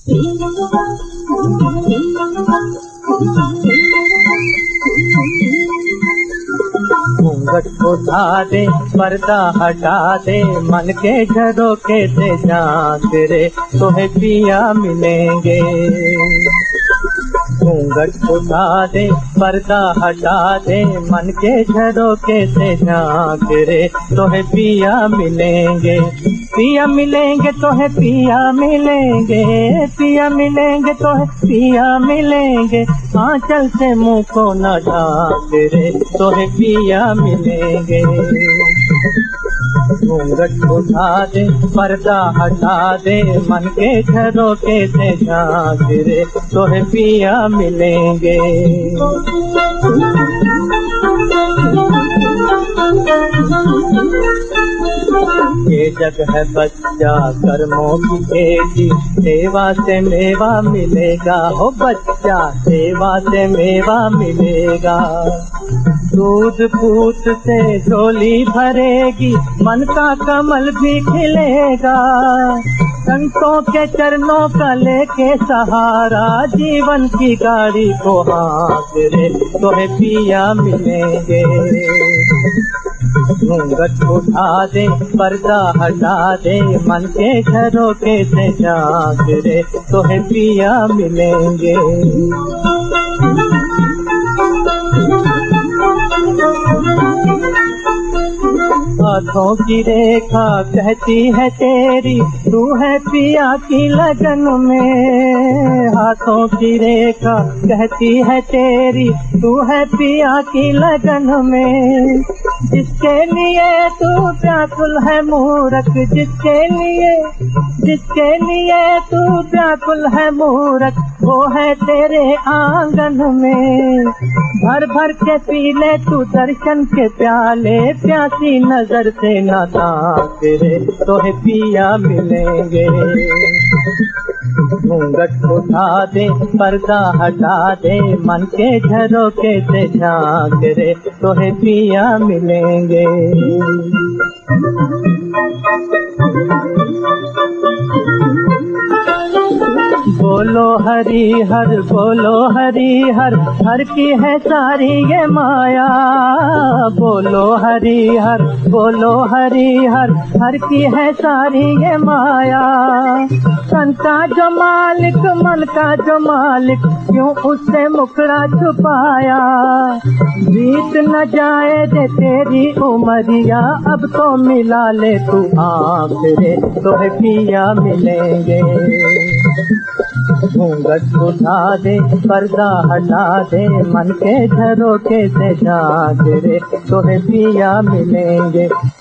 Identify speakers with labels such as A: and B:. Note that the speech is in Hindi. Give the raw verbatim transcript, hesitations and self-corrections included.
A: घूंघट उठा दे, पर्दा हटा दे, मन के झरोखे से झांक रे, तोहे पिया मिलेंगे। घूंघट उठा दे, पर्दा हटा दे, मन के झरोखे से झांक रे, तोहे पिया मिलेंगे। पिया मिलेंगे तोहे पिया मिलेंगे, पिया मिलेंगे तोहे पिया मिलेंगे, आंचल से मुंह को न ढाक रे, तोहे पिया मिलेंगे। घूंघट उठा दे, पर्दा हटा दे, मन के झरोखे से झांक रे, तोहे पिया मिलेंगे। ये जग है बच्चा कर्मों की खेती, सेवा से मेवा मिलेगा हो बच्चा, सेवा से मेवा मिलेगा। दूध पूत से झोली भरेगी, मन का कमल भी खिलेगा। संतों के चरणों का लेके सहारा, जीवन की गाड़ी को हाँक रे, तोहे पिया मिलेंगे। घूंघट उठा दे, पर्दा हटा दे, मन के झरोखे से झांक रे, तोहे पिया मिलेंगे। हाथों की रेखा कहती है तेरी, तू है पिया की लगन में। हाथों की रेखा कहती है तेरी, तू है पिया की लगन में। जिसके लिए तू व्याकुल है मूरख, जिसके लिए जिसके लिए तू व्याकुल है मूरख, वो है तेरे आंगन में। भर भर के पी ले तू दर्शन के प्याले, प्यासी नजर से न ताक रे, तोहे पिया मिलेंगे। घूंघट उठा दे, पर्दा हटा दे, मन के झरोखे से झांक रे, तोहे पिया मिलेंगे। बोलो हरि हर, बोलो हरि हर, हर की है सारी ये माया। बोलो हरि हर, बोलो हरि हर, हर की है सारी ये माया। तन का जो मालिक, मन का जो मालिक, क्यों उससे मुखड़ा छुपाया। बीत न जाए दे तेरी उमरिया, अब तो मिला ले तू आँख रे, तोहे पिया मिलेंगे। घूंघट उठा दे, पर्दा हटा दे, मन के झरोखे से झांक रे, तोहे पिया मिलेंगे।